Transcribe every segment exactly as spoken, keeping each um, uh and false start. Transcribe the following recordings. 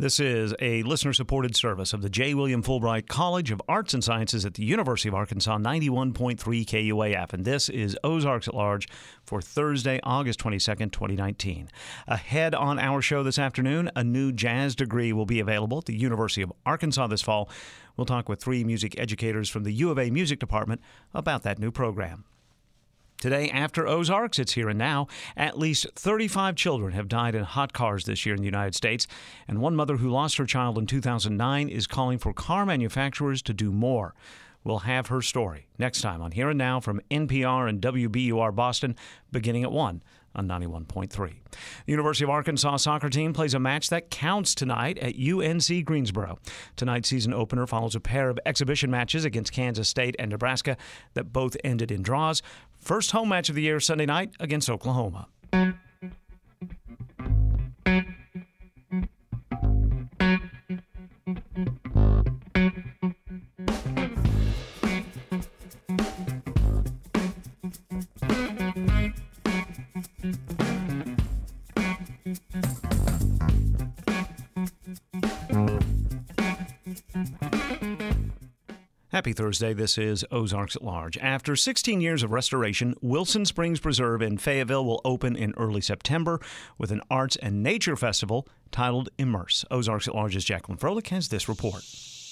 This is a listener-supported service of the J. William Fulbright College of Arts and Sciences at the University of Arkansas, ninety-one point three K U A F. And this is Ozarks at Large for Thursday, August twenty-second, twenty nineteen. Ahead on our show this afternoon, a new jazz degree will be available at the University of Arkansas this fall. We'll talk with three music educators from the U of A Music Department about that new program. Today, after Ozarks, it's here and now. At least thirty-five children have died in hot cars this year in the United States, and one mother who lost her child in two thousand nine is calling for car manufacturers to do more. We'll have her story next time on Here and Now from N P R and W B U R Boston, beginning at one on ninety-one point three. The University of Arkansas soccer team plays a match that counts tonight at U N C Greensboro. Tonight's season opener follows a pair of exhibition matches against Kansas State and Nebraska that both ended in draws. First home match of the year Sunday night against Oklahoma. Happy Thursday. This is Ozarks at Large. After sixteen years of restoration, Wilson Springs Preserve in Fayetteville will open in early September with an arts and nature festival titled Immerse. Ozarks at Large's Jacqueline Froelich has this report.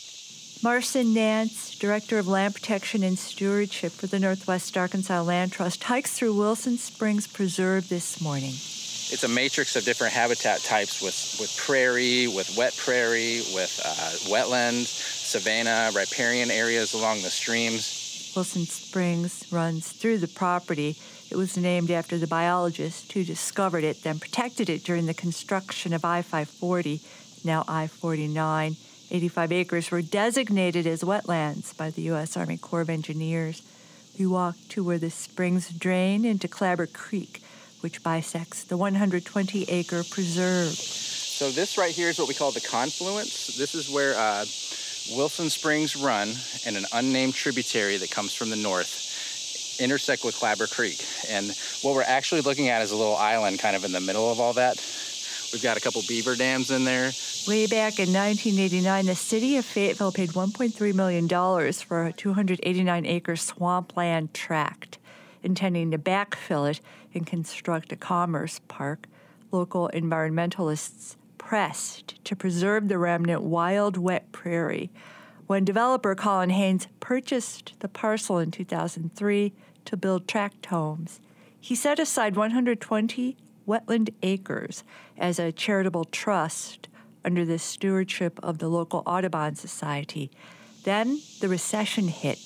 Marcin Nance, Director of Land Protection and Stewardship for the Northwest Arkansas Land Trust, hikes through Wilson Springs Preserve this morning. It's a matrix of different habitat types with, with prairie, with wet prairie, with uh, wetland, savanna, riparian areas along the streams. Wilson Springs runs through the property. It was named after the biologist who discovered it, then protected it during the construction of I five forty, now I forty-nine. eighty-five acres were designated as wetlands by the U S Army Corps of Engineers. We walked to where the springs drain into Clabber Creek, which bisects the one hundred twenty acre preserve. So this right here is what we call the confluence. This is where uh, Wilson Springs run and an unnamed tributary that comes from the north intersect with Clabber Creek. And what we're actually looking at is a little island kind of in the middle of all that. We've got a couple beaver dams in there. Way back in nineteen eighty-nine, the city of Fayetteville paid one point three million dollars for a two hundred eighty-nine acre swampland tract, intending to backfill it and construct a commerce park. Local environmentalists pressed to preserve the remnant wild, wet prairie. When developer Colin Haynes purchased the parcel in two thousand three to build tract homes, he set aside one hundred twenty wetland acres as a charitable trust under the stewardship of the local Audubon Society. Then the recession hit.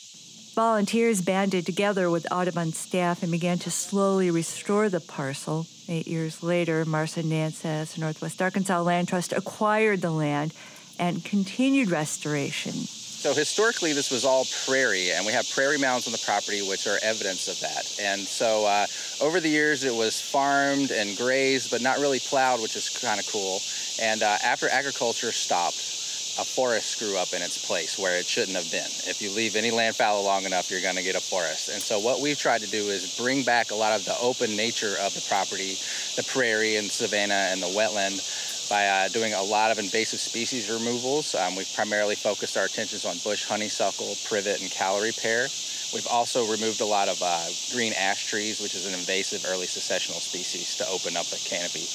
Volunteers banded together with Audubon staff and began to slowly restore the parcel. Eight years later, Marcin Nance says Northwest Arkansas Land Trust acquired the land and continued restoration. So historically, this was all prairie, and we have prairie mounds on the property, which are evidence of that. And so uh, over the years, it was farmed and grazed, but not really plowed, which is kind of cool. And uh, after agriculture stopped, a forest grew up in its place where it shouldn't have been. If you leave any land fallow long enough, you're going to get a forest. And so what we've tried to do is bring back a lot of the open nature of the property, the prairie and savanna and the wetland, by uh, doing a lot of invasive species removals. Um, we've primarily focused our attentions on bush honeysuckle, privet, and Callery pear. We've also removed a lot of uh, green ash trees, which is an invasive early successional species, to open up the canopy.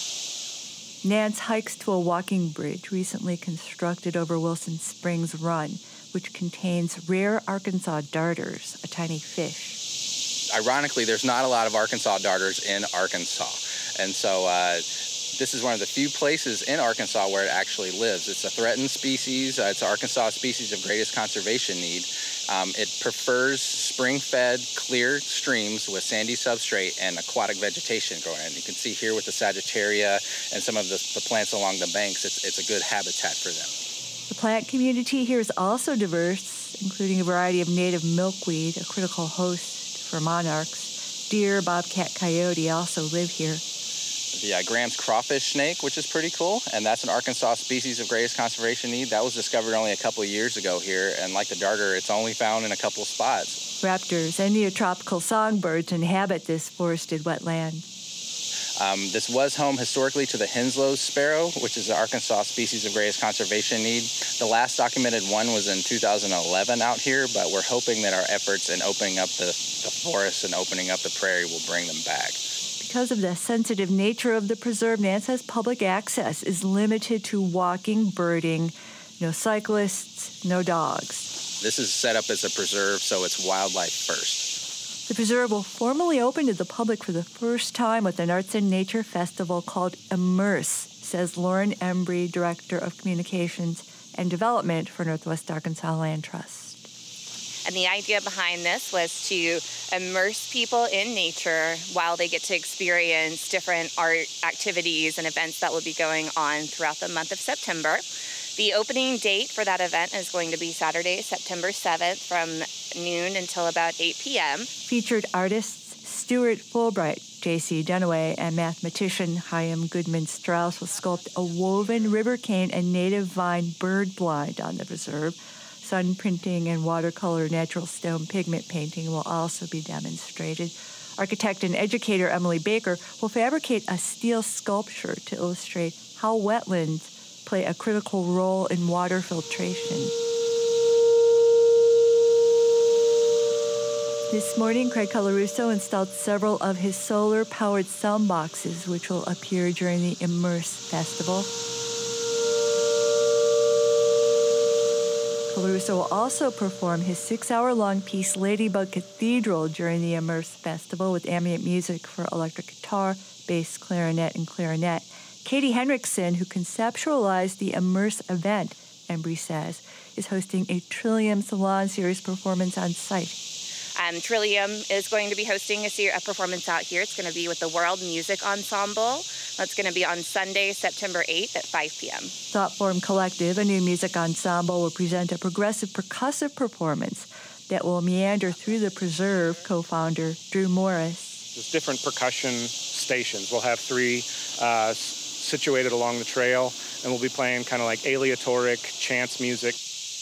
Nance hikes to a walking bridge recently constructed over Wilson Springs Run, which contains rare Arkansas darters, a tiny fish. Ironically, there's not a lot of Arkansas darters in Arkansas. And so uh, this is one of the few places in Arkansas where it actually lives. It's a threatened species. Uh, it's an Arkansas species of greatest conservation need. Um, it prefers spring-fed, clear streams with sandy substrate and aquatic vegetation growing in. You can see here with the Sagittaria and some of the, the plants along the banks, it's, it's a good habitat for them. The plant community here is also diverse, including a variety of native milkweed, a critical host for monarchs. Deer, bobcat, coyote also live here. The uh, Graham's crawfish snake, which is pretty cool, and that's an Arkansas species of greatest conservation need. That was discovered only a couple of years ago here, and like the darter, it's only found in a couple of spots. Raptors and neotropical songbirds inhabit this forested wetland. Um, this was home historically to the Henslow sparrow, which is the Arkansas species of greatest conservation need. The last documented one was in two thousand eleven out here, but we're hoping that our efforts in opening up the, the forest and opening up the prairie will bring them back. Because of the sensitive nature of the preserve, Nan says public access is limited to walking, birding, no cyclists, no dogs. This is set up as a preserve, so it's wildlife first. The preserve will formally open to the public for the first time with an Arts and Nature Festival called Immerse, says Lauren Embry, Director of Communications and Development for Northwest Arkansas Land Trust. And the idea behind this was to immerse people in nature while they get to experience different art activities and events that will be going on throughout the month of September. The opening date for that event is going to be Saturday, September seventh from noon until about eight p.m. Featured artists Stuart Fulbright, J C Dunaway, and mathematician Chaim Goodman Strauss will sculpt a woven river cane and native vine bird blind on the preserve. Sun printing and watercolor natural stone pigment painting will also be demonstrated. Architect and educator Emily Baker will fabricate a steel sculpture to illustrate how wetlands play a critical role in water filtration. This morning, Craig Colarusso installed several of his solar-powered sound boxes, which will appear during the Immerse Festival. Colarusso will also perform his six-hour-long piece Ladybug Cathedral during the Immerse Festival with ambient music for electric guitar, bass, clarinet, and clarinet. Katie Henriksen, who conceptualized the Immerse event, Embry says, is hosting a Trillium Salon Series performance on site. Um, Trillium is going to be hosting a, ser- a performance out here. It's going to be with the World Music Ensemble. That's going to be on Sunday, September eighth at five p.m. Thoughtform Collective, a new music ensemble, will present a progressive percussive performance that will meander through the preserve, co-founder Drew Morris. There's different percussion stations. We'll have three uh, situated along the trail, and we'll be playing kind of like aleatoric chants music.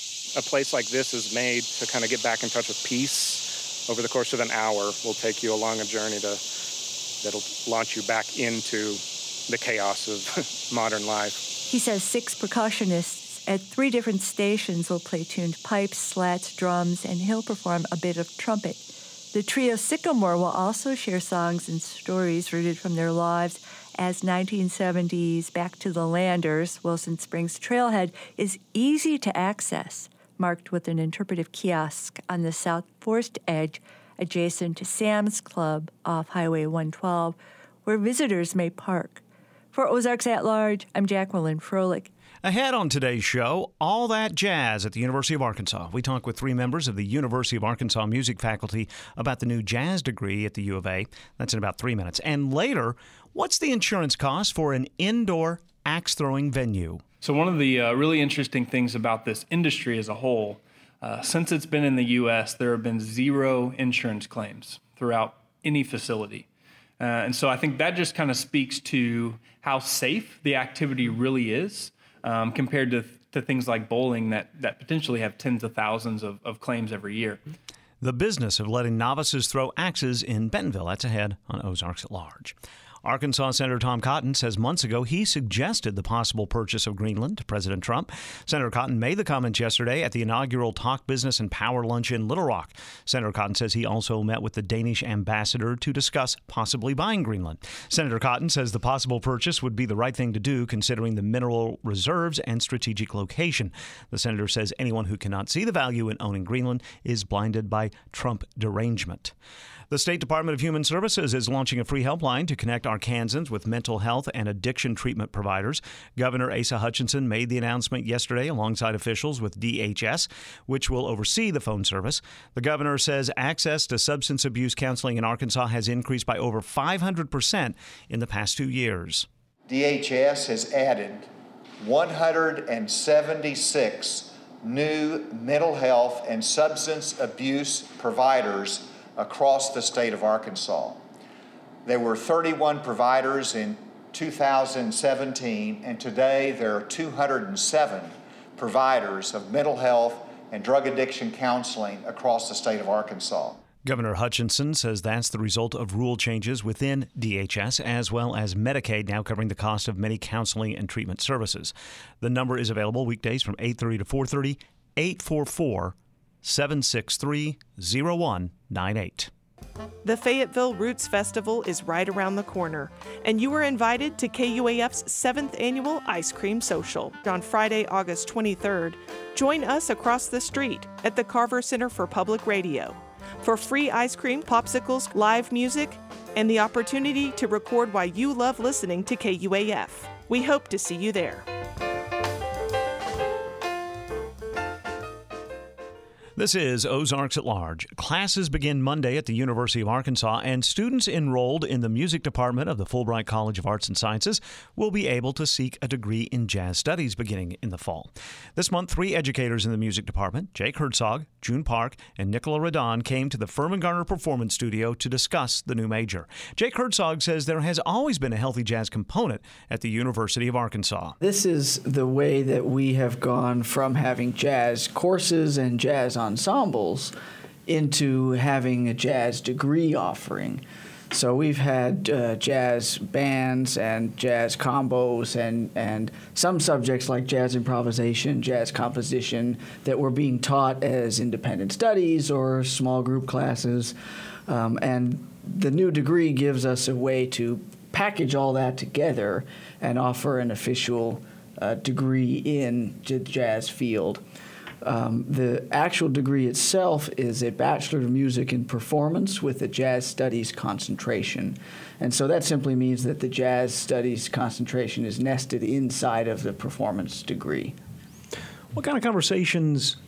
A place like this is made to kind of get back in touch with peace. Over the course of an hour, we'll take you along a journey to, that'll launch you back into the chaos of modern life. He says six percussionists at three different stations will play tuned pipes, slats, drums, and he'll perform a bit of trumpet. The trio Sycamore will also share songs and stories rooted from their lives as nineteen seventies Back to the Landers. Wilson Springs Trailhead is easy to access, marked with an interpretive kiosk on the south forest edge adjacent to Sam's Club off Highway one twelve, where visitors may park. For Ozarks at Large, I'm Jacqueline Froelich. Ahead on today's show, all that jazz at the University of Arkansas. We talk with three members of the University of Arkansas music faculty about the new jazz degree at the U of A. That's in about three minutes. And later, what's the insurance cost for an indoor axe-throwing venue? So one of the uh, really interesting things about this industry as a whole, uh, since it's been in the U S, there have been zero insurance claims throughout any facility. Uh, and so I think that just kind of speaks to how safe the activity really is um, compared to, to things like bowling that, that potentially have tens of thousands of, of claims every year. The business of letting novices throw axes in Bentonville. That's ahead on Ozarks at Large. Arkansas Senator Tom Cotton says months ago he suggested the possible purchase of Greenland to President Trump. Senator Cotton made the comments yesterday at the inaugural Talk Business and Power Lunch in Little Rock. Senator Cotton says he also met with the Danish ambassador to discuss possibly buying Greenland. Senator Cotton says the possible purchase would be the right thing to do considering the mineral reserves and strategic location. The senator says anyone who cannot see the value in owning Greenland is blinded by Trump derangement. The State Department of Human Services is launching a free helpline to connect Arkansans with mental health and addiction treatment providers. Governor Asa Hutchinson made the announcement yesterday alongside officials with D H S, which will oversee the phone service. The governor says access to substance abuse counseling in Arkansas has increased by over five hundred percent in the past two years. D H S has added one hundred seventy-six new mental health and substance abuse providers across the state of Arkansas. There were thirty-one providers in two thousand seventeen, and today there are two hundred seven providers of mental health and drug addiction counseling across the state of Arkansas. Governor Hutchinson says that's the result of rule changes within D H S, as well as Medicaid now covering the cost of many counseling and treatment services. The number is available weekdays from eight thirty to four thirty, eight four four, seven six three, zero one nine eight. The Fayetteville Roots Festival is right around the corner, and you are invited to K U A F's seventh Annual Ice Cream Social on Friday, August twenty-third. Join us across the street at the Carver Center for Public Radio for free ice cream, popsicles, live music, and the opportunity to record why you love listening to K U A F. We hope to see you there. This is Ozarks at Large. Classes begin Monday at the University of Arkansas, and students enrolled in the music department of the Fulbright College of Arts and Sciences will be able to seek a degree in jazz studies beginning in the fall. This month, three educators in the music department, Jake Herzog, June Park, and Nicola Radon, came to the Furman Garner Performance Studio to discuss the new major. Jake Herzog says there has always been a healthy jazz component at the University of Arkansas. This is the way that we have gone from having jazz courses and jazz ensembles into having a jazz degree offering. So we've had uh, jazz bands and jazz combos and, and some subjects like jazz improvisation, jazz composition that were being taught as independent studies or small group classes. Um, and the new degree gives us a way to package all that together and offer an official uh, degree in the jazz field. Um, the actual degree itself is a Bachelor of Music in Performance with a Jazz Studies concentration. And so that simply means that the Jazz Studies concentration is nested inside of the performance degree. What kind of conversations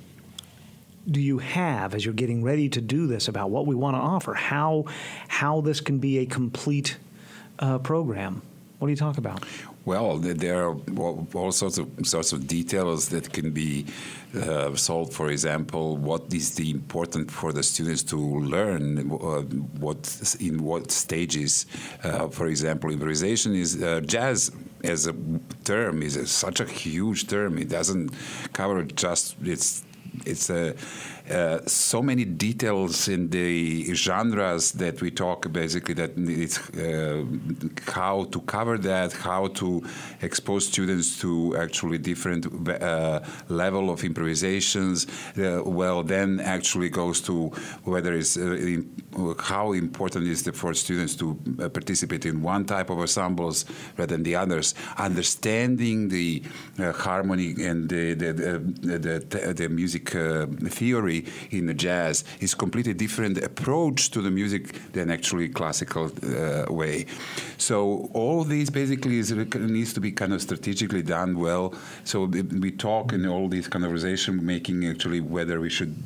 do you have as you're getting ready to do this about what we want to offer, how, how this can be a complete uh, program? What do you talk about? Well, there are all sorts of sorts of details that can be uh, solved. For example, what is the important for the students to learn? Uh, what in what stages? Uh, for example, improvisation is uh, jazz as a term is a, such a huge term. It doesn't cover just it's. It's uh, uh, so many details in the genres that we talk basically that it's uh, how to cover that, how to expose students to actually different uh, level of improvisations. Uh, well, then actually goes to whether it's uh, in, how important is it for students to uh, participate in one type of ensembles rather than the others. Understanding the uh, harmony and the the the, the, the, the music Uh, theory in the jazz is completely different approach to the music than actually classical uh, way. So all these basically is, needs to be kind of strategically done well. So we talk in all these conversation making actually whether we should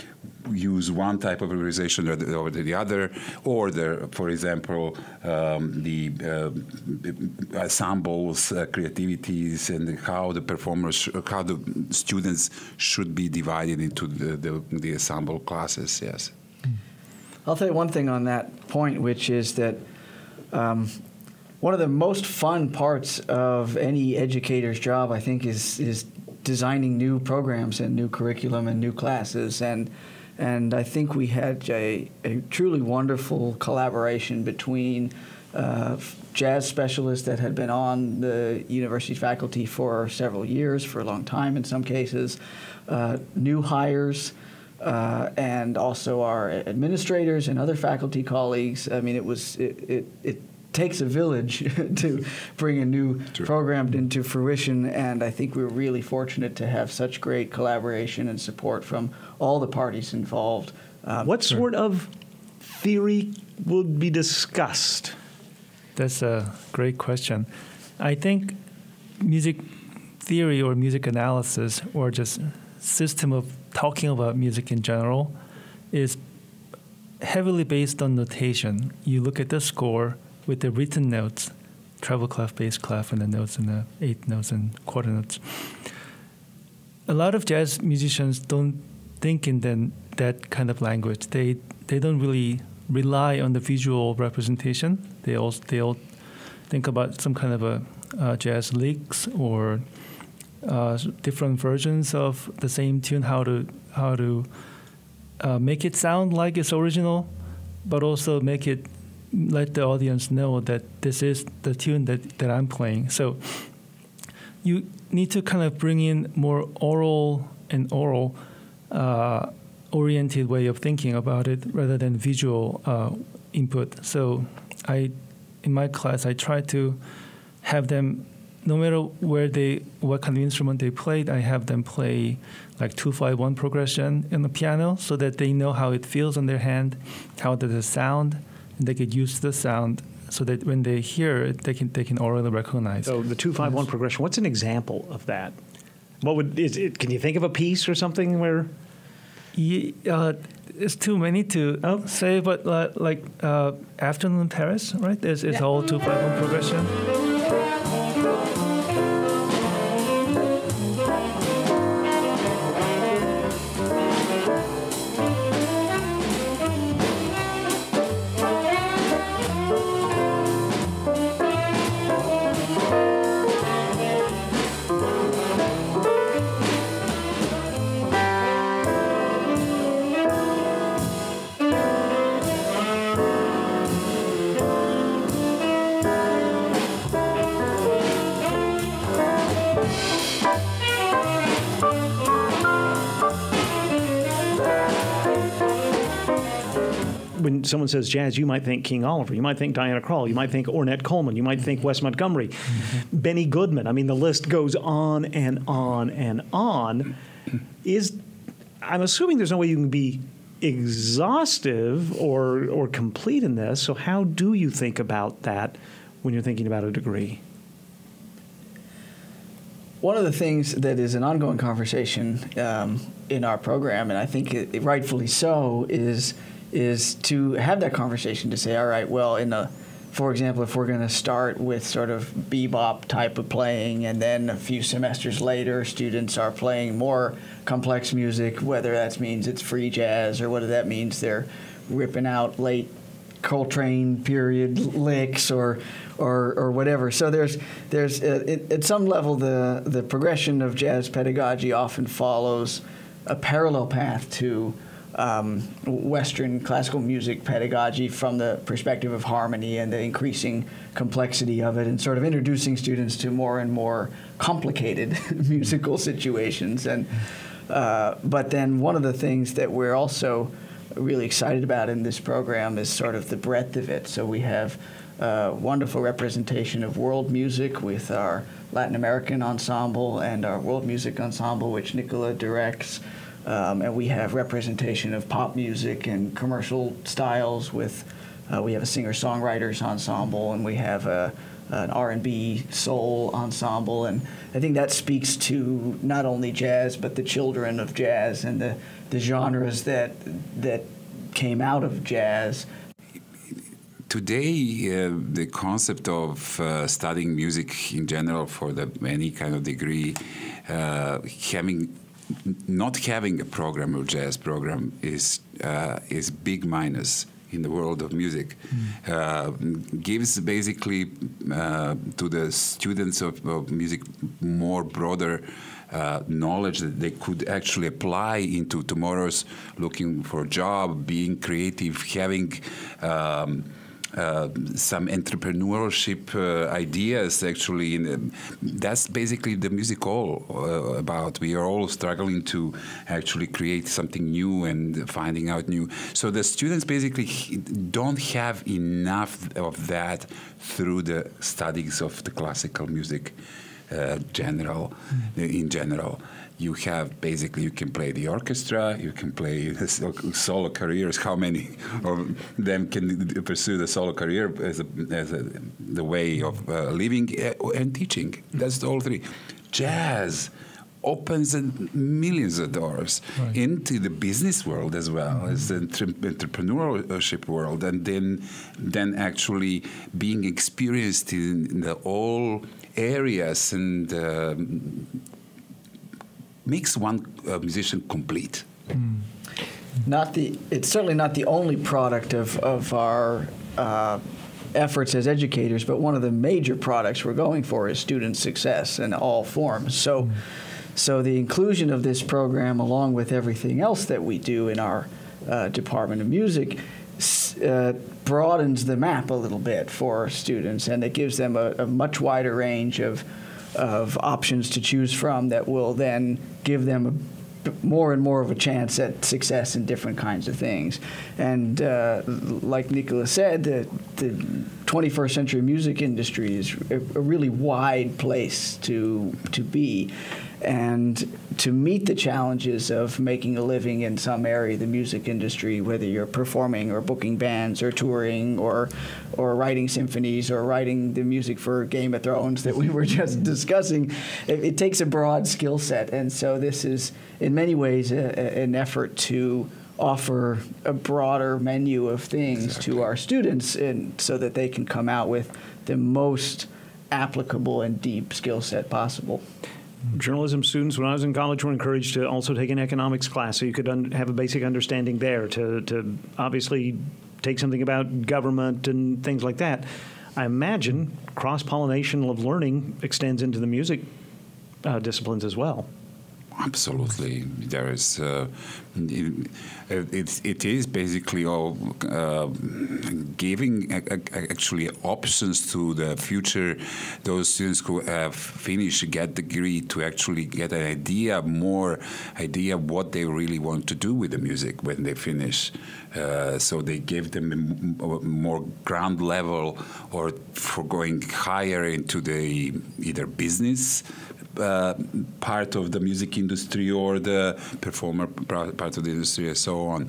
use one type of improvisation or the, or the other, or the, for example, um, the uh, ensembles, uh, creativities, and how the performers, how the students should be divided into the, the, the ensemble classes. Yes. I'll tell you one thing on that point, which is that um, one of the most fun parts of any educator's job, I think, is is designing new programs and new curriculum and new classes. And And I think we had a, a truly wonderful collaboration between uh, jazz specialists that had been on the university faculty for several years, for a long time in some cases, uh, new hires, uh, and also our administrators and other faculty colleagues. I mean, it was it it, it takes a village to bring a new True. program into fruition, and I think we're really fortunate to have such great collaboration and support from all the parties involved. Um, what sort of theory would be discussed? That's a great question. I think music theory or music analysis or just system of talking about music in general is heavily based on notation. You look at the score with the written notes, treble clef, bass clef, and the notes and the eighth notes and quarter notes. A lot of jazz musicians don't think in then that kind of language. They they don't really rely on the visual representation. They all they all think about some kind of a uh, jazz licks or uh, different versions of the same tune. How to how to uh, make it sound like it's original, but also make it let the audience know that this is the tune that, that I'm playing. So you need to kind of bring in more oral and oral uh, oriented way of thinking about it rather than visual uh, input. So I, in my class, I try to have them, no matter where they, what kind of instrument they played, I have them play like two five one progression in the piano so that they know how it feels on their hand, how does it sound, and they get used to the sound so that when they hear it, they can they can orally recognize. So the two five one progression, what's an example of that? What would is it? Can you think of a piece or something where? Yeah, uh, it's too many to oh. say, but uh, like uh, Afternoon in Paris, right? It's, it's yeah. all two five one progression. When someone says jazz, you might think King Oliver, you might think Diana Krall, you might think Ornette Coleman, you might think Wes Montgomery, mm-hmm. Benny Goodman. I mean, the list goes on and on and on. Is I'm assuming there's no way you can be exhaustive or or complete in this. So how do you think about that when you're thinking about a degree? One of the things that is an ongoing conversation um, in our program, and I think it, it rightfully so, is is to have that conversation to say, all right, well, in the, for example, if we're going to start with sort of bebop type of playing, and then a few semesters later, students are playing more complex music, whether that means it's free jazz or whether that means they're ripping out late Coltrane period licks or or or whatever. So there's there's uh, it, at some level the the progression of jazz pedagogy often follows a parallel path to Um, Western classical music pedagogy from the perspective of harmony and the increasing complexity of it, and sort of introducing students to more and more complicated musical situations. And uh, but then one of the things that we're also really excited about in this program is sort of the breadth of it. So we have uh, wonderful representation of world music with our Latin American ensemble and our world music ensemble, which Nicola directs. Um, and we have representation of pop music and commercial styles with, uh, we have a singer-songwriters ensemble, and we have a, an R and B soul ensemble. And I think that speaks to not only jazz, but the children of jazz and the, the genres that, that came out of jazz. Today, uh, the concept of uh, studying music in general for the, any kind of degree, uh, having not having a program or jazz program is uh, is big minus in the world of music. Mm. Uh, gives basically uh, to the students of, of music more broader uh, knowledge that they could actually apply into tomorrow's looking for a job, being creative, having um, Uh, some entrepreneurship uh, ideas. Actually, in, um, that's basically the music all uh, about. We are all struggling to actually create something new and finding out new. So the students basically don't have enough of that through the studies of the classical music uh, general, mm-hmm. in general. You have basically, you can play the orchestra, you can play solo careers. How many of them can pursue the solo career as, a, as a, the way of uh, living and teaching? That's all three. Jazz opens millions of doors right. into the business world as well mm-hmm. as the entrepreneurship world, and then then actually being experienced in the all areas and um, makes one uh, musician complete. Mm. Not the. It's certainly not the only product of of our uh, efforts as educators, but one of the major products we're going for is student success in all forms. So, mm. so the inclusion of this program, along with everything else that we do in our uh, Department of Music uh, broadens the map a little bit for students, and it gives them a, a much wider range of of options to choose from that will then give them a more and more of a chance at success in different kinds of things. And uh, like Nicholas said, the, the twenty-first century music industry is a, a really wide place to to be. And to meet the challenges of making a living in some area of the music industry, whether you're performing or booking bands or touring or or writing symphonies or writing the music for Game of Thrones that we were just discussing, it, it takes a broad skill set. And so this is, in many ways, a, a, an effort to offer a broader menu of things exactly. to our students, and so that they can come out with the most applicable and deep skill set possible. Journalism students, when I was in college, were encouraged to also take an economics class so you could un- have a basic understanding there, to, to obviously take something about government and things like that. I imagine cross-pollination of learning extends into the music uh, disciplines as well. Absolutely. There is, uh, it, it, it is basically all uh, giving actually options to the future, those students who have finished, get degree, to actually get an idea, more idea what they really want to do with the music when they finish. Uh, so they give them a more ground level, or for going higher into the either business Uh, part of the music industry or the performer part of the industry and so on.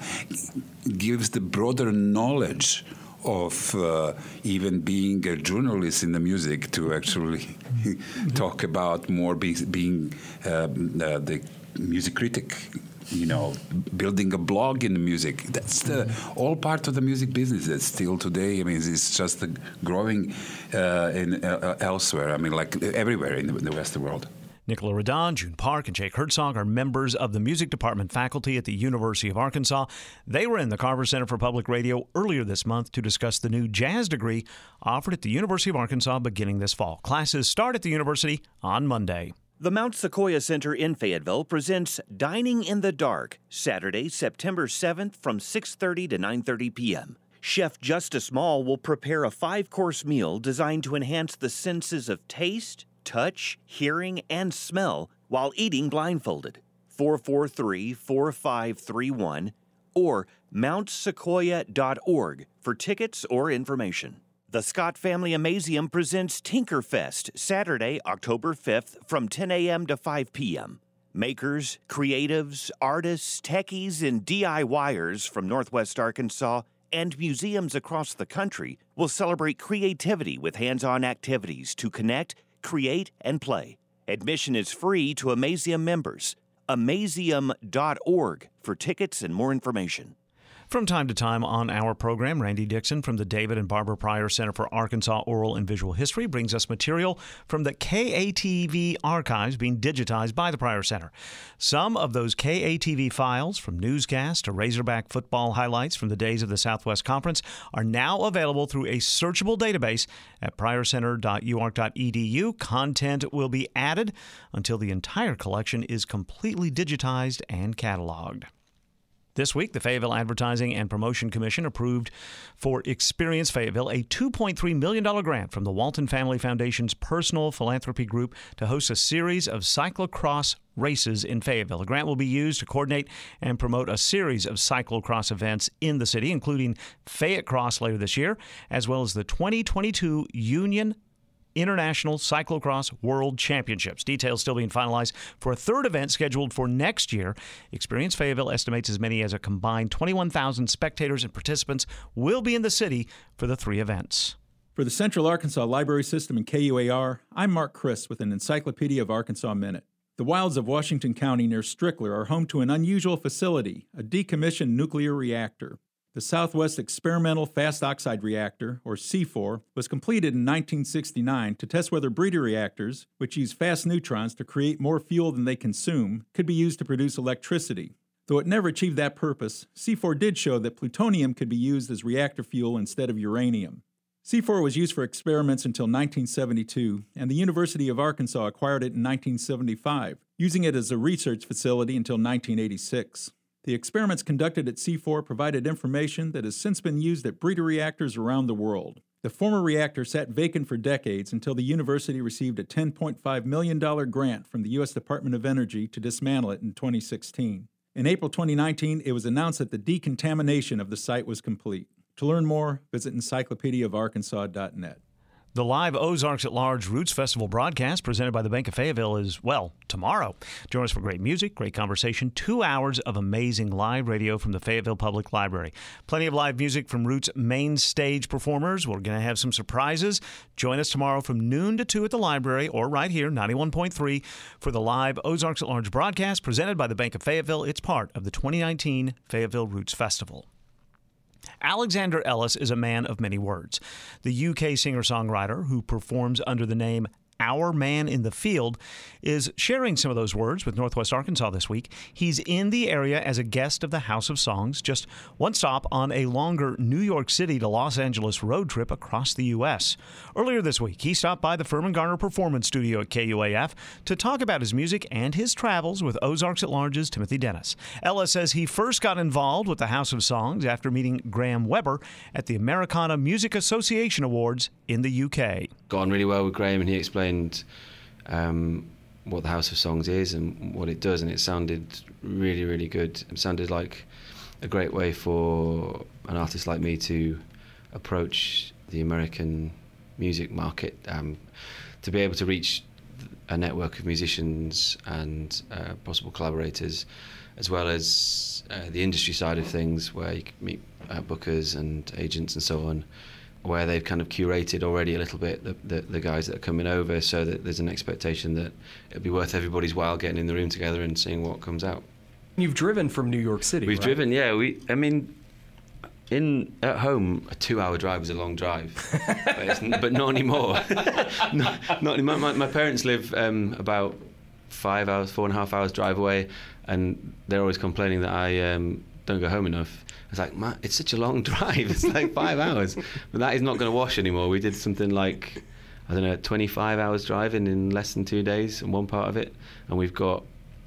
Gives the broader knowledge of uh, even being a journalist in the music, to actually talk about more be, being uh, uh, the music critic, you know, building a blog in the music. That's the all part of the music business that's still today. I mean, it's just uh, growing uh, in uh, elsewhere. I mean, like everywhere in the, in the Western world. Nicola Radon, June Park, and Jake Herzog are members of the music department faculty at the University of Arkansas. They were in the Carver Center for Public Radio earlier this month to discuss the new jazz degree offered at the University of Arkansas beginning this fall. Classes start at the university on Monday. The Mount Sequoia Center in Fayetteville presents Dining in the Dark, Saturday, September seventh from six thirty to nine thirty p.m. Chef Justice Mall will prepare a five-course meal designed to enhance the senses of taste, touch, hearing, and smell while eating blindfolded. four four three, four five three one or mount sequoia dot org for tickets or information. The Scott Family Amazeum presents Tinkerfest, Saturday, October fifth from ten a.m. to five p.m. Makers, creatives, artists, techies, and DIYers from Northwest Arkansas and museums across the country will celebrate creativity with hands-on activities to connect, create, and play. Admission is free to Amazeum members. amazeum dot org for tickets and more information. From time to time on our program, Randy Dixon from the David and Barbara Pryor Center for Arkansas Oral and Visual History brings us material from the K A T V archives being digitized by the Pryor Center. Some of those K A T V files, from newscasts to Razorback football highlights from the days of the Southwest Conference, are now available through a searchable database at pryor center dot u ark dot e d u. Content will be added until the entire collection is completely digitized and cataloged. This week, the Fayetteville Advertising and Promotion Commission approved for Experience Fayetteville a two point three million dollars grant from the Walton Family Foundation's personal philanthropy group to host a series of cyclocross races in Fayetteville. The grant will be used to coordinate and promote a series of cyclocross events in the city, including Fayette Cross later this year, as well as the twenty twenty-two Union International Cyclocross World Championships. Details still being finalized for a third event scheduled for next year. Experience Fayetteville estimates as many as a combined twenty-one thousand spectators and participants will be in the city for the three events. For the Central Arkansas Library System and K U A R, I'm Mark Chris with an Encyclopedia of Arkansas Minute. The wilds of Washington County near Strickler are home to an unusual facility, a decommissioned nuclear reactor. The Southwest Experimental Fast Oxide Reactor, or C four, was completed in nineteen sixty-nine to test whether breeder reactors, which use fast neutrons to create more fuel than they consume, could be used to produce electricity. Though it never achieved that purpose, C four did show that plutonium could be used as reactor fuel instead of uranium. C four was used for experiments until nineteen seventy-two, and the University of Arkansas acquired it in nineteen seventy-five, using it as a research facility until nineteen eighty-six. The experiments conducted at C four provided information that has since been used at breeder reactors around the world. The former reactor sat vacant for decades until the university received a ten point five million dollars grant from the U S Department of Energy to dismantle it in twenty sixteen. In April twenty nineteen, it was announced that the decontamination of the site was complete. To learn more, visit encyclopedia of arkansas dot net. The live Ozarks at Large Roots Festival broadcast presented by the Bank of Fayetteville is, well, tomorrow. Join us for great music, great conversation, two hours of amazing live radio from the Fayetteville Public Library. Plenty of live music from Roots main stage performers. We're going to have some surprises. Join us tomorrow from noon to two at the library or right here, ninety-one point three, for the live Ozarks at Large broadcast presented by the Bank of Fayetteville. It's part of the twenty nineteen Fayetteville Roots Festival. Alexander Ellis is a man of many words. The U K singer-songwriter who performs under the name Our Man in the Field is sharing some of those words with Northwest Arkansas this week. He's in the area as a guest of the House of Songs, just one stop on a longer New York City to Los Angeles road trip across the U S. Earlier this week, he stopped by the Furman Garner Performance Studio at K U A F to talk about his music and his travels with Ozarks at Large's Timothy Dennis. Ellis says he first got involved with the House of Songs after meeting Graham Weber at the Americana Music Association Awards in the U K. Got on really well with Graham, and he explained um, what the House of Songs is and what it does, and it sounded really, really good. It sounded like a great way for an artist like me to approach the American music market, um, to be able to reach a network of musicians and uh, possible collaborators, as well as uh, the industry side of things, where you can meet uh, bookers and agents and so on, where they've kind of curated already a little bit the, the, the guys that are coming over, so that there's an expectation that it'll be worth everybody's while getting in the room together and seeing what comes out. You've driven from New York City, We've right? driven, yeah. We, I mean, in at home, a two-hour drive is a long drive, but, it's, but not anymore. not, not anymore. My, my parents live um, about five hours, four and a half hours drive away, and they're always complaining that I um, don't go home enough. It's like, man, it's such a long drive. It's like five hours. But that is not going to wash anymore. We did something like, I don't know, twenty-five hours driving in less than two days in one part of it. And we've got,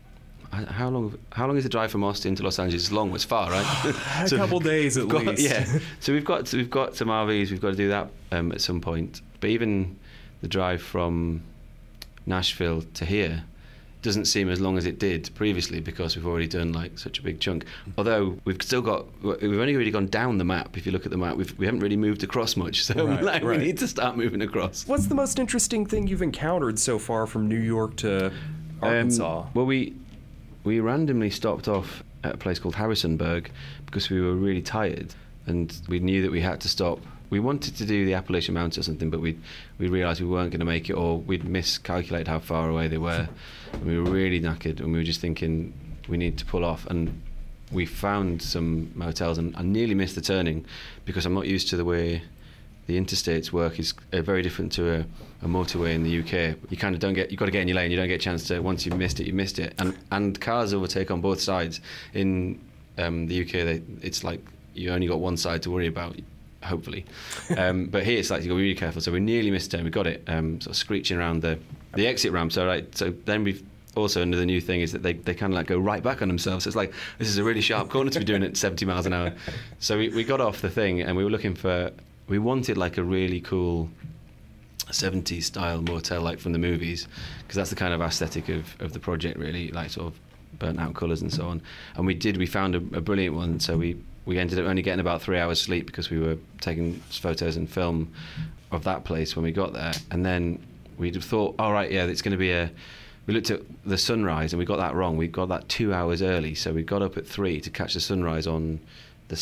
how long How long is the drive from Austin to Los Angeles? It's long, it's far, right? A so couple days at got, least. Yeah. So we've got, so we've got some R Vs. We've got to do that um, at some point. But even the drive from Nashville to here doesn't seem as long as it did previously, because we've already done like such a big chunk. Although we've still got, we've only really gone down the map. If you look at the map, we've, we haven't really moved across much. So right, like, right. we need to start moving across. What's the most interesting thing you've encountered so far from New York to Arkansas? Um, well, we we randomly stopped off at a place called Harrisonburg because we were really tired, and we knew that we had to stop. We wanted to do the Appalachian Mountains or something, but we we realised we weren't going to make it, or we'd miscalculated how far away they were. And we were really knackered, and we were just thinking we need to pull off. And we found some motels, and I nearly missed the turning because I'm not used to the way the interstates work. Is uh, very different to a, a motorway in the U K. You kind of don't get, you've got to get in your lane. You don't get a chance to, once you've missed it, you missed it. And and cars overtake on both sides. In um, the U K, they, it's like you only got one side to worry about, hopefully. Um, but here it's like you got to be really careful. So we nearly missed it. We got it um, sort of screeching around the the exit ramp. So right. So then we've also, another new thing is that they, they kind of like go right back on themselves. So it's like, this is a really sharp corner to be doing at seventy miles an hour. So we, we got off the thing, and we were looking for, we wanted like a really cool seventies style motel like from the movies, because that's the kind of aesthetic of, of the project, really, like sort of burnt out colours and so on. And we did, we found a, a brilliant one. So we we ended up only getting about three hours sleep because we were taking photos and film of that place when we got there. And then we thought, all right, yeah, it's going to be a, we looked at the sunrise and we got that wrong. We got that two hours early. So we got up at three to catch the sunrise on the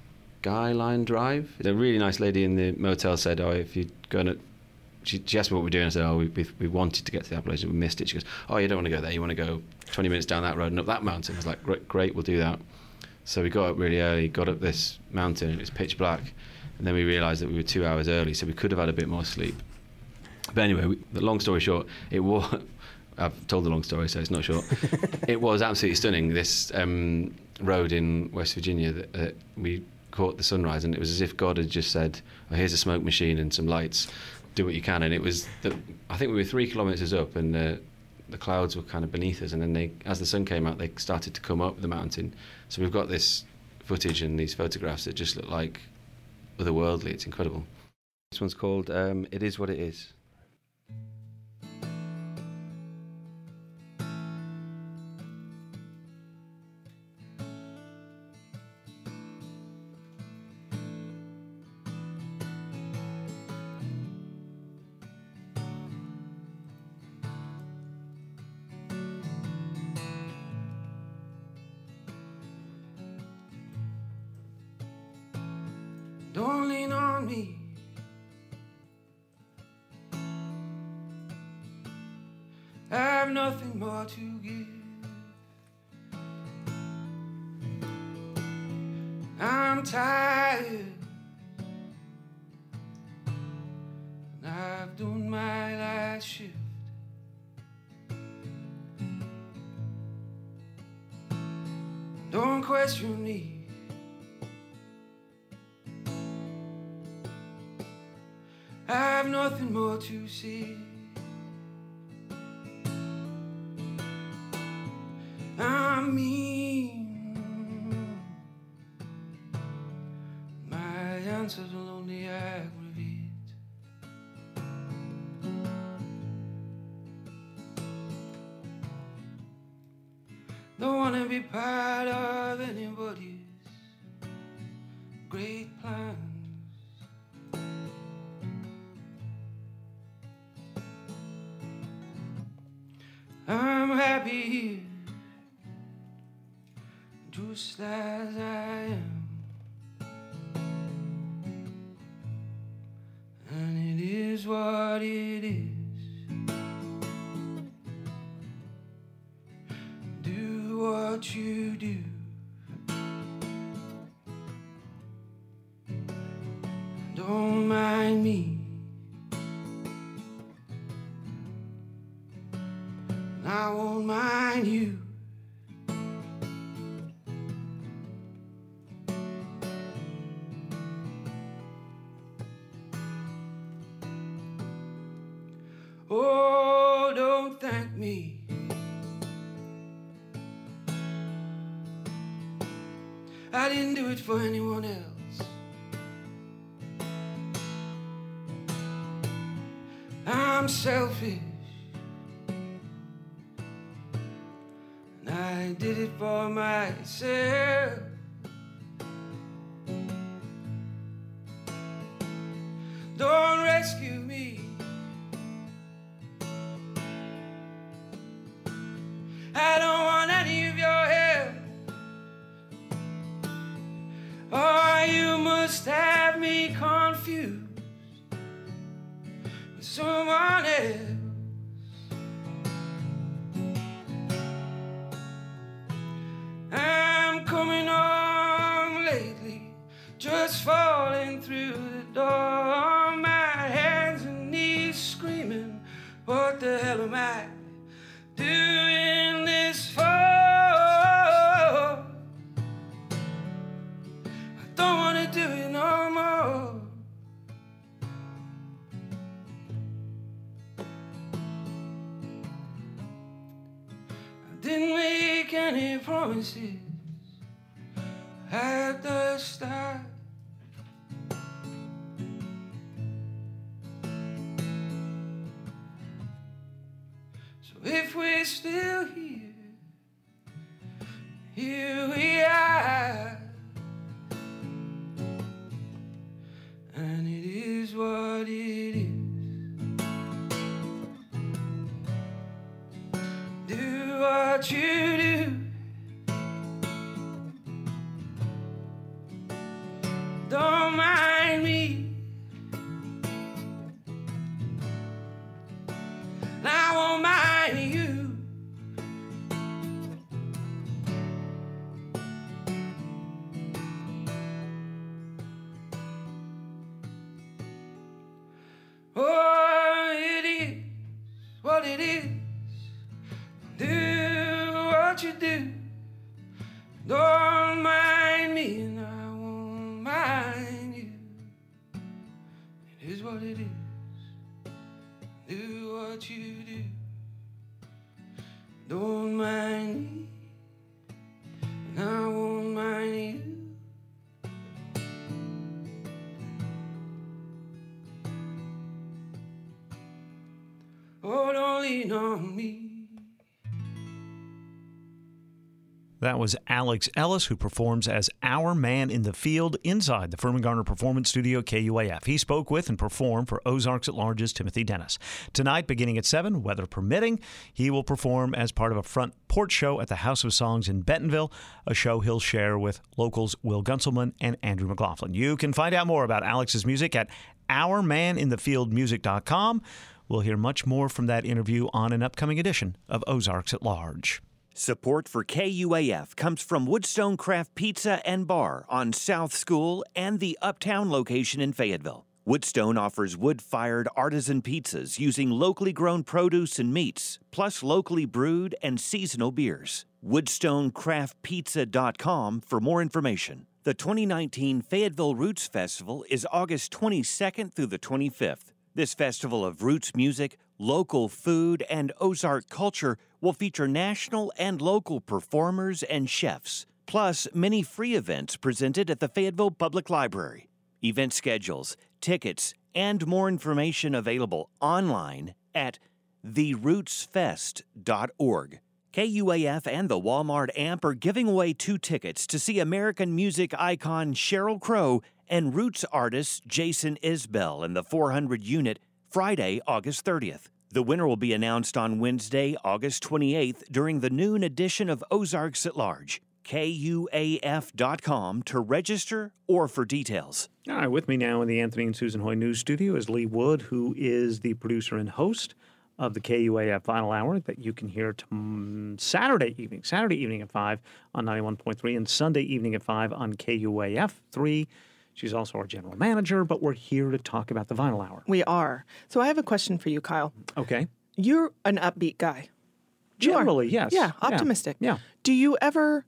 Skyline Drive. A really nice lady in the motel said, oh, if you're going to, she, she asked me what we're doing. I said, oh, we, we, we wanted to get to the Appalachian, we missed it. She goes, oh, you don't want to go there. You want to go twenty minutes down that road and up that mountain. I was like, great, great, we'll do that. So we got up really early, got up this mountain, and it was pitch black. And then we realised that we were two hours early, so we could have had a bit more sleep. But anyway, we, the long story short, it was, I've told the long story, so it's not short. It was absolutely stunning, this um, road in West Virginia that, that we caught the sunrise, and it was as if God had just said, oh, here's a smoke machine and some lights, do what you can. And it was, the, I think we were three kilometres up, and uh, the clouds were kind of beneath us, and then they, as the sun came out, they started to come up the mountain. So we've got this footage and these photographs that just look like otherworldly. It's incredible. This one's called um, It Is What It Is. Don't lean on me. I have nothing more to give. I'm tired, and I've done my last shift. Don't question me. I have nothing more to say. I'm mean. My answers will only aggravate. Don't wanna be part of anybody's great plans. I'm happy here, just as I am, and it is what it is. Do what you do. Don't mind me. I won't mind you. Oh, don't thank me. I didn't do it for anyone else. I'm selfish. I did it for myself. Don't rescue me. I don't want any of your help. Or you must have me confused with someone else. I'm coming on lately, just falling through the door, my hands and knees screaming, what the hell am I doing this for? I don't want to do it no more. I didn't make any promises at the start. So if we're still here, here we are, and it is what it is. Do what you do. Don't mind me. I won't mind you. Oh, it is what it is. Do what you do. Don't mind me, and I won't mind you. It is what it is. Do what you do. don't mind me, and I won't mind you. Oh, don't lean on me. That was Alex Ellis, who performs as our man in the field inside the Furman Garner Performance Studio, K U A F. He spoke with and performed for Ozarks at Large's Timothy Dennis. Tonight, beginning at seven, weather permitting, he will perform as part of a front porch show at the House of Songs in Bentonville, a show he'll share with locals Will Gunselman and Andrew McLaughlin. You can find out more about Alex's music at our man in the field music dot com. We'll hear much more from that interview on an upcoming edition of Ozarks at Large. Support for K U A F comes from Woodstone Craft Pizza and Bar on South School and the Uptown location in Fayetteville. Woodstone offers wood-fired artisan pizzas using locally grown produce and meats, plus locally brewed and seasonal beers. woodstone craft pizza dot com for more information. The twenty nineteen Fayetteville Roots Festival is August twenty-second through the twenty-fifth. This festival of roots music, local food, and Ozark culture will feature national and local performers and chefs, plus many free events presented at the Fayetteville Public Library. Event schedules, tickets, and more information available online at the roots fest dot org. K U A F and the Walmart Amp are giving away two tickets to see American music icon Sheryl Crow and roots artist Jason Isbell in the four hundred unit Friday, August thirtieth. The winner will be announced on Wednesday, August twenty-eighth during the noon edition of Ozarks at Large. K U A F dot com to register or for details. All right, with me now in the Anthony and Susan Hoy News Studio is Lee Wood, who is the producer and host of the K U A F Vinyl Hour that you can hear t- Saturday evening, Saturday evening at five on ninety-one point three and Sunday evening at five on K U A F three. She's also our general manager, but we're here to talk about the Vinyl Hour. We are. So I have a question for you, Kyle. Okay. You're an upbeat guy. You Generally, are. yes. Yeah, optimistic. Yeah. Do you ever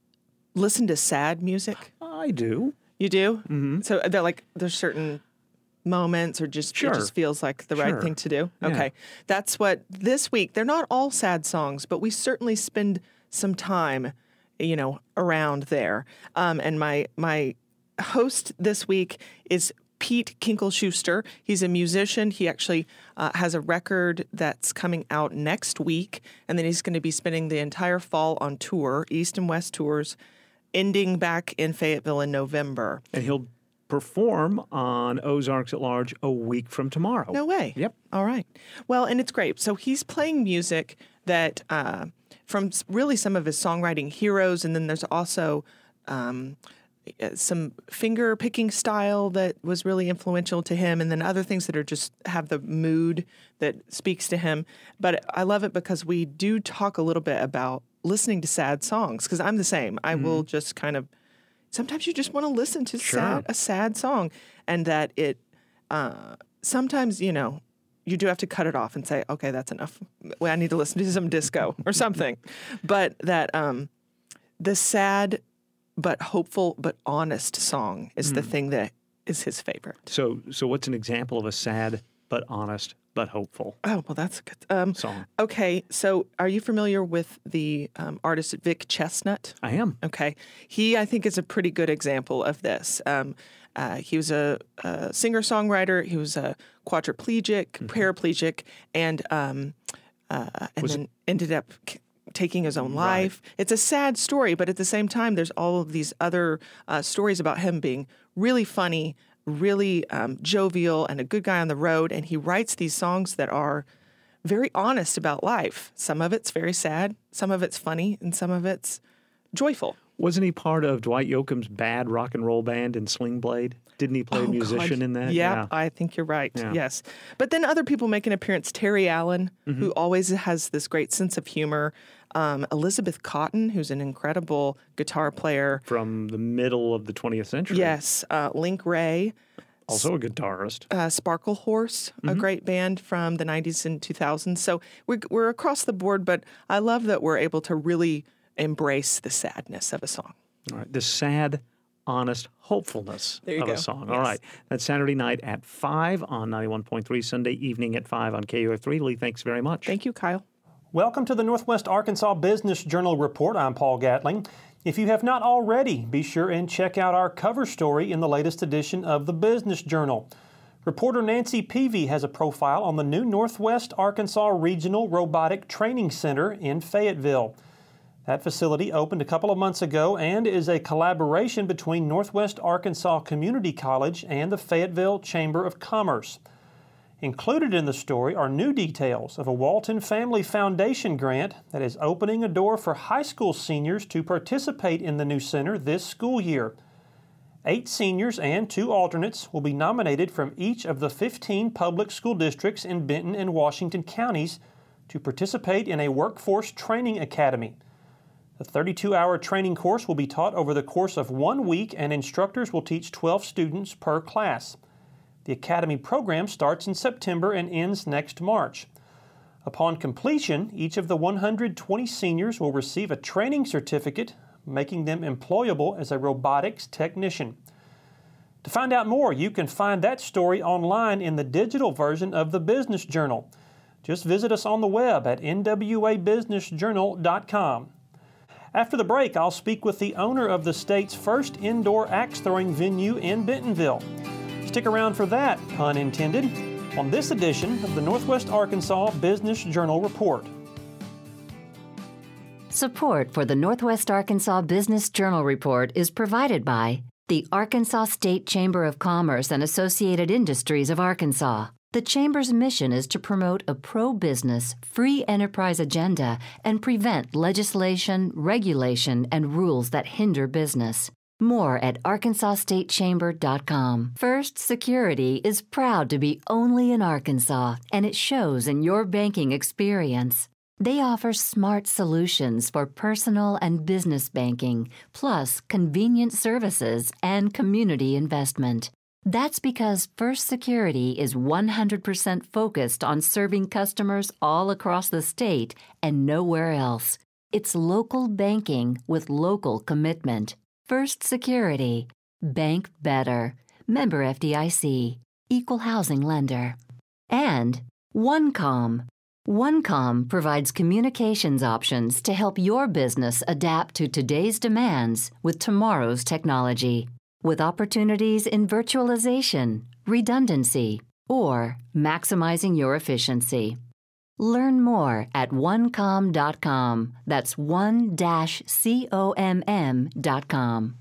listen to sad music? I do. You do? Mm-hmm. So they're like there's certain moments or just Sure. it just feels like the right Sure. thing to do? Yeah. Okay. That's what this week, they're not all sad songs, but we certainly spend some time, you know, around there. Um, and my my host this week is Pete Kinkle-Schuster. He's a musician. He actually uh, has a record that's coming out next week, and then he's going to be spending the entire fall on tour, East and West tours, ending back in Fayetteville in November. And he'll perform on Ozarks at Large a week from tomorrow. No way. Yep. All right. Well, and it's great. So he's playing music that uh, from s- really some of his songwriting heroes, and then there's also um, some finger picking style that was really influential to him, and then other things that are just have the mood that speaks to him. But I love it because we do talk a little bit about listening to sad songs, because I'm the same. I will just kind of sometimes you just want to listen to Sure. sad, a sad song, and that it uh, sometimes, you know, you do have to cut it off and say, okay, that's enough. Well, I need to listen to some disco or something. But that um, the sad but hopeful but honest song is the Mm. thing that is his favorite. So, so what's an example of a sad but honest but hopeful Oh, well, that's good. Um, song? okay, so are you familiar with the um, artist Vic Chestnut? I am. Okay. He, I think, is a pretty good example of this. Um, uh, he was a, a singer-songwriter. He was a quadriplegic, Mm-hmm. paraplegic, and and uh, and Was then ended up k- taking his own Right. life. It's a sad story, but at the same time, there's all of these other uh, stories about him being really funny, really um, jovial, and a good guy on the road. And he writes these songs that are very honest about life. Some of it's very sad, some of it's funny, and some of it's joyful. Wasn't he part of Dwight Yoakam's bad rock and roll band in Sling Blade? Didn't he play a Oh, musician God. in that? Yeah, I think you're right. Yeah. Yes. But then other people make an appearance. Terry Allen, Mm-hmm. who always has this great sense of humor. Um, Elizabeth Cotton, who's an incredible guitar player. From the middle of the twentieth century. Yes. Uh, Link Ray. Also a guitarist. Uh, Sparkle Horse, a Mm-hmm. great band from the nineties and two thousands. So we're, we're across the board, but I love that we're able to really embrace the sadness of a song. All right. The sad, honest hopefulness There you of go. a song. All Yes. right. That's Saturday night at five on ninety-one point three, Sunday evening at five on K U F three. Lee, thanks very much. Thank you, Kyle. Welcome to the Northwest Arkansas Business Journal Report. I'm Paul Gatling. If you have not already, be sure and check out our cover story in the latest edition of the Business Journal. Reporter Nancy Peavy has a profile on the new Northwest Arkansas Regional Robotic Training Center in Fayetteville. That facility opened a couple of months ago and is a collaboration between Northwest Arkansas Community College and the Fayetteville Chamber of Commerce. Included in the story are new details of a Walton Family Foundation grant that is opening a door for high school seniors to participate in the new center this school year. Eight seniors and two alternates will be nominated from each of the fifteen public school districts in Benton and Washington counties to participate in a workforce training academy. The thirty-two hour training course will be taught over the course of one week, and instructors will teach twelve students per class. The Academy program starts in September and ends next March. Upon completion, each of the one hundred twenty seniors will receive a training certificate, making them employable as a robotics technician. To find out more, you can find that story online in the digital version of the Business Journal. Just visit us on the web at N W A business journal dot com. After the break, I'll speak with the owner of the state's first indoor axe throwing venue in Bentonville. Stick around for that, pun intended, on this edition of the Northwest Arkansas Business Journal Report. Support for the Northwest Arkansas Business Journal Report is provided by the Arkansas State Chamber of Commerce and Associated Industries of Arkansas. The Chamber's mission is to promote a pro-business, free enterprise agenda and prevent legislation, regulation, and rules that hinder business. More at arkansas state chamber dot com. First Security is proud to be only in Arkansas, and it shows in your banking experience. They offer smart solutions for personal and business banking, plus convenient services and community investment. That's because First Security is one hundred percent focused on serving customers all across the state and nowhere else. It's local banking with local commitment. First Security. Bank better. Member F D I C. Equal housing lender. And OneComm. OneComm provides communications options to help your business adapt to today's demands with tomorrow's technology, with opportunities in virtualization, redundancy, or maximizing your efficiency. Learn more at one comm dot com. That's one dash C O M M dot com.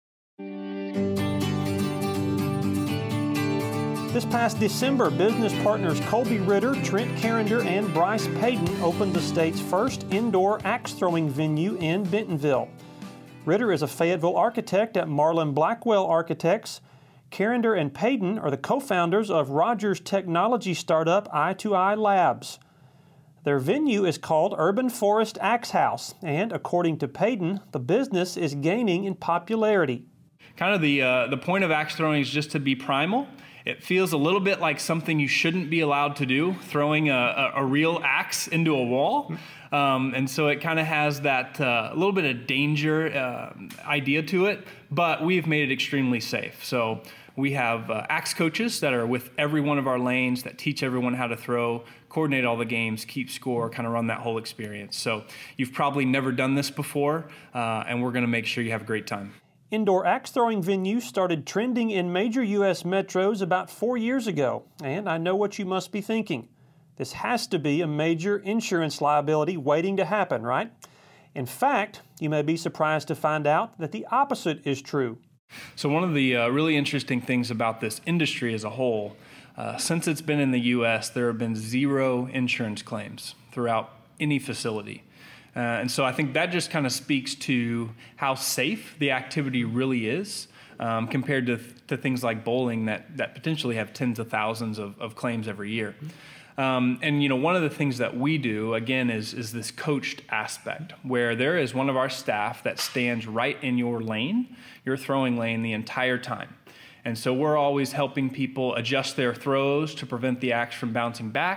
This past December, business partners Colby Ritter, Trent Carrender, and Bryce Payton opened the state's first indoor axe-throwing venue in Bentonville. Ritter is a Fayetteville architect at Marlin Blackwell Architects. Carrender and Payton are the co-founders of Rogers technology startup I two I Labs. Their venue is called Urban Forest Axe House, and according to Payton, the business is gaining in popularity. Kind of the uh, the point of axe throwing is just to be primal. It feels a little bit like something you shouldn't be allowed to do, throwing a, a, a real axe into a wall. Um, and so it kind of has that uh, little bit of danger uh, idea to it, but we've made it extremely safe. So we have uh, axe coaches that are with every one of our lanes that teach everyone how to throw, coordinate all the games, keep score, kind of run that whole experience. So you've probably never done this before, uh, and we're going to make sure you have a great time. Indoor axe-throwing venues started trending in major U S metros about four years ago, and I know what you must be thinking. This has to be a major insurance liability waiting to happen, right? In fact, you may be surprised to find out that the opposite is true. So one of the uh, really interesting things about this industry as a whole, uh, since it's been in the U S, there have been zero insurance claims throughout any facility. Uh, and so I think that just kind of speaks to how safe the activity really is um, compared to, to things like bowling that, that potentially have tens of thousands of, of claims every year. Um, and, you know, one of the things that we do, again, is, is this coached aspect, where there is one of our staff that stands right in your lane, your throwing lane, the entire time. And so we're always helping people adjust their throws to prevent the axe from bouncing back.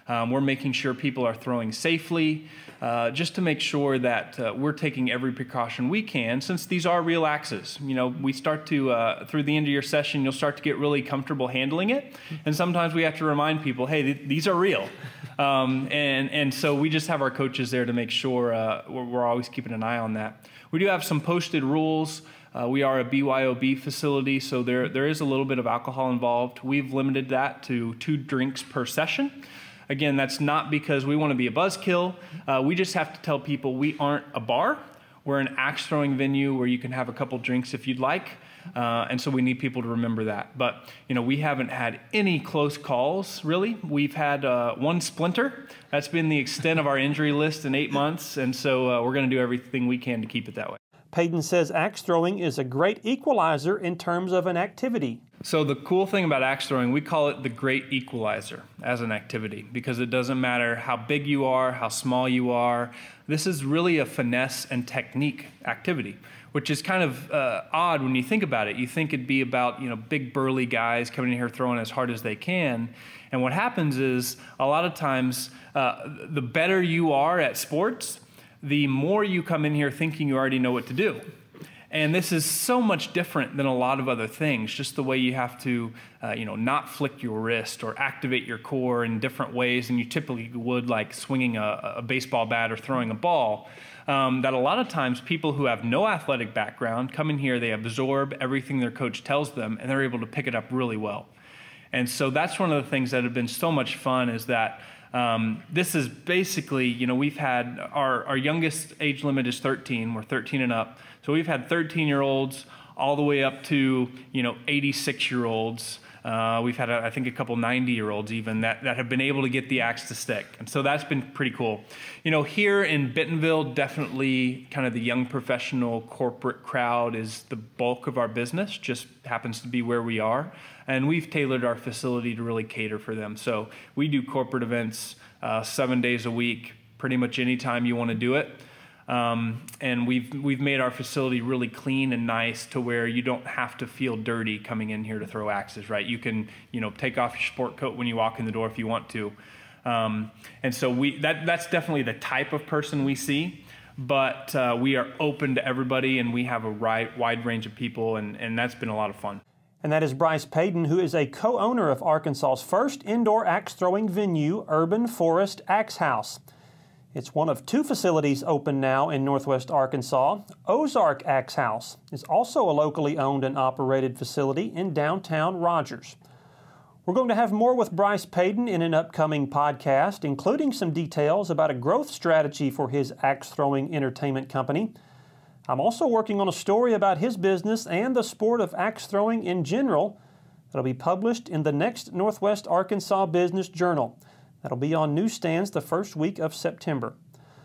Um, we're making sure people are throwing safely, uh, just to make sure that uh, we're taking every precaution we can, since these are real axes. You know, we start to, uh, through the end of your session, you'll start to get really comfortable handling it. And sometimes we have to remind people, hey, th these are real. Um, and, and so we just have our coaches there to make sure uh, we're, we're always keeping an eye on that. We do have some posted rules. Uh, we are a B Y O B facility, so there, there is a little bit of alcohol involved. We've limited that to two drinks per session. Again, that's not because we want to be a buzzkill. Uh, we just have to tell people we aren't a bar. We're an axe throwing venue where you can have a couple drinks if you'd like. Uh, and so we need people to remember that. But, you know, we haven't had any close calls, really. We've had uh, one splinter. That's been the extent of our injury list in eight months. And so uh, we're going to do everything we can to keep it that way. Payton says axe throwing is a great equalizer in terms of an activity. So the cool thing about axe throwing, we call it the great equalizer as an activity, because it doesn't matter how big you are, how small you are. This is really a finesse and technique activity, which is kind of uh, odd when you think about it. You think it'd be about, you know, big burly guys coming in here throwing as hard as they can. And what happens is a lot of times uh, the better you are at sports, the more you come in here thinking you already know what to do. And this is so much different than a lot of other things, just the way you have to, uh, you know, not flick your wrist or activate your core in different ways than you typically would, like swinging a, a baseball bat or throwing a ball. Um, that a lot of times people who have no athletic background come in here, they absorb everything their coach tells them, and they're able to pick it up really well. And so that's one of the things that have been so much fun, is that Um, this is basically, you know, we've had, our, our youngest age limit is thirteen, we're thirteen and up. So we've had thirteen year olds all the way up to, you know, eighty-six year olds. Uh, we've had, a, I think, a couple ninety year olds even that, that have been able to get the axe to stick. And so that's been pretty cool. You know, here in Bentonville, definitely kind of the young professional corporate crowd is the bulk of our business, just happens to be where we are. And we've tailored our facility to really cater for them. So we do corporate events uh, seven days a week, pretty much anytime you want to do it. Um, and we've we've made our facility really clean and nice to where you don't have to feel dirty coming in here to throw axes, right? You can, you know, take off your sport coat when you walk in the door if you want to. Um, and so we that that's definitely the type of person we see. But uh, we are open to everybody, and we have a wide, wide range of people, and, and that's been a lot of fun. And that is Bryce Payton, who is a co-owner of Arkansas's first indoor axe throwing venue, Urban Forest Axe House. It's one of two facilities open now in Northwest Arkansas. Ozark Axe House is also a locally owned and operated facility in downtown Rogers. We're going to have more with Bryce Payton in an upcoming podcast, including some details about a growth strategy for his axe throwing entertainment company. I'm also working on a story about his business and the sport of axe throwing in general that'll be published in the next Northwest Arkansas Business Journal. That'll be on newsstands the first week of September.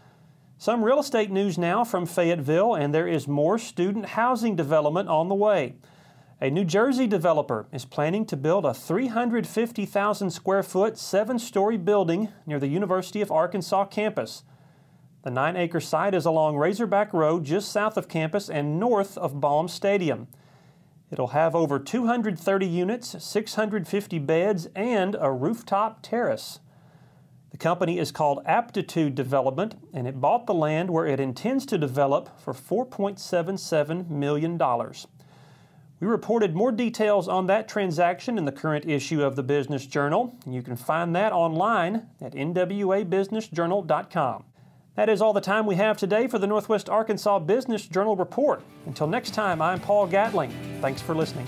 Some real estate news now from Fayetteville, and there is more student housing development on the way. A New Jersey developer is planning to build a three hundred fifty thousand square foot, seven-story building near the University of Arkansas campus. The nine-acre site is along Razorback Road, just south of campus and north of Baum Stadium. It'll have over two hundred thirty units, six hundred fifty beds, and a rooftop terrace. The company is called Aptitude Development, and it bought the land where it intends to develop for four point seven seven million dollars. We reported more details on that transaction in the current issue of the Business Journal, and you can find that online at N W A business journal dot com. That is all the time we have today for the Northwest Arkansas Business Journal Report. Until next time, I'm Paul Gatling. Thanks for listening.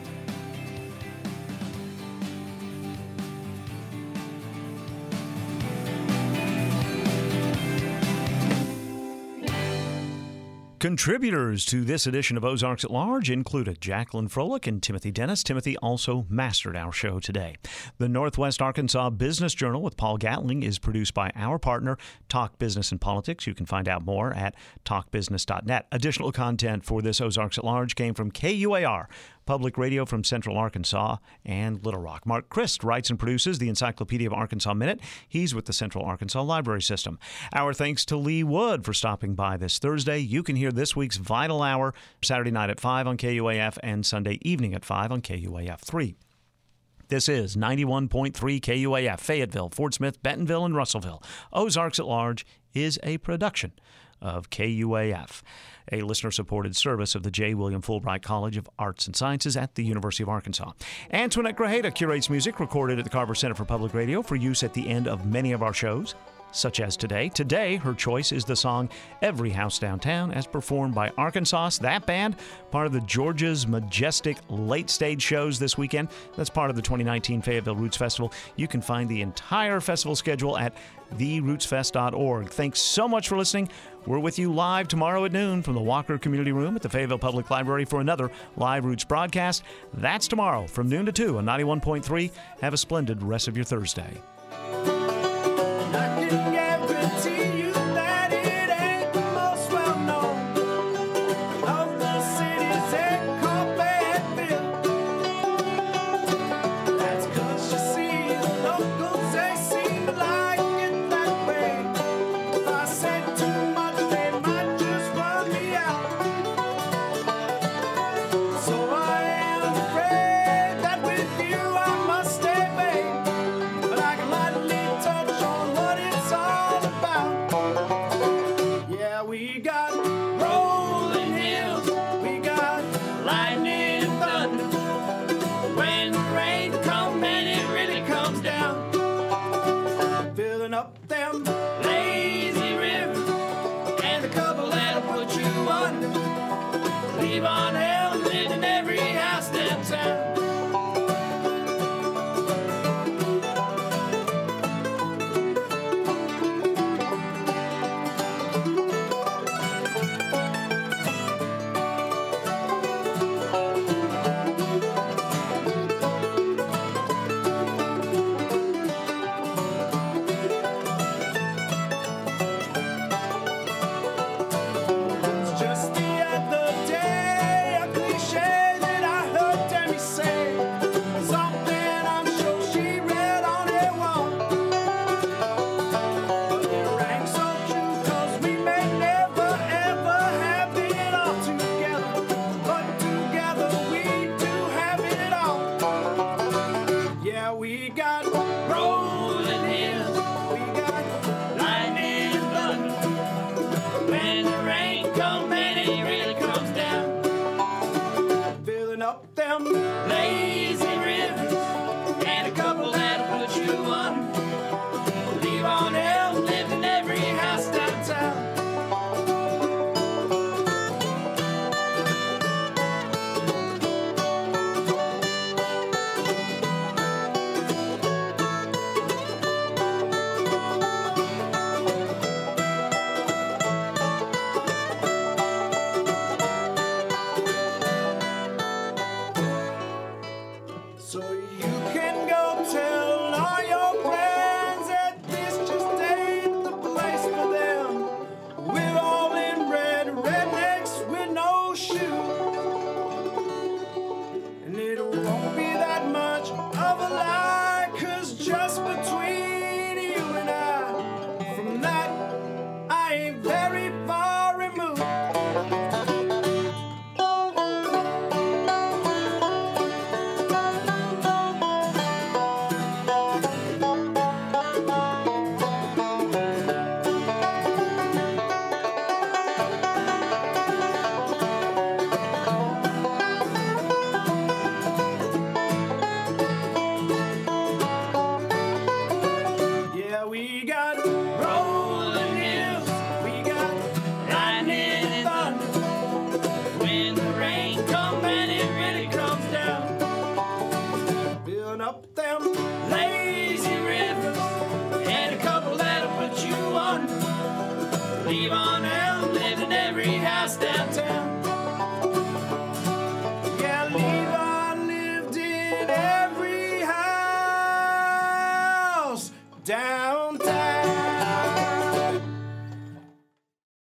Contributors to this edition of Ozarks at Large included Jacqueline Froelich and Timothy Dennis. Timothy also mastered our show today. The Northwest Arkansas Business Journal with Paul Gatling is produced by our partner, Talk Business and Politics. You can find out more at talk business dot net. Additional content for this Ozarks at Large came from K U A R, Public Radio from Central Arkansas and Little Rock. Mark Christ writes and produces the Encyclopedia of Arkansas Minute. He's with the Central Arkansas Library System. Our thanks to Lee Wood for stopping by this Thursday. You can hear this week's Vital Hour Saturday night at five on K U A F and Sunday evening at five on K U A F three. This is ninety-one point three K U A F, Fayetteville, Fort Smith, Bentonville, and Russellville. Ozarks at Large is a production of K U A F, a listener-supported service of the J. William Fulbright College of Arts and Sciences at the University of Arkansas. Antoinette Grajeda curates music recorded at the Carver Center for Public Radio for use at the end of many of our shows, such as today. Today, her choice is the song Every House Downtown, as performed by Arkansas. That band, part of the Georgia's Majestic late stage shows this weekend. That's part of the twenty nineteen Fayetteville Roots Festival. You can find the entire festival schedule at the roots fest dot org. Thanks so much for listening. We're with you live tomorrow at noon from the Walker Community Room at the Fayetteville Public Library for another live Roots broadcast. That's tomorrow from noon to two on ninety-one point three. Have a splendid rest of your Thursday. Leave on out, living every house downtown.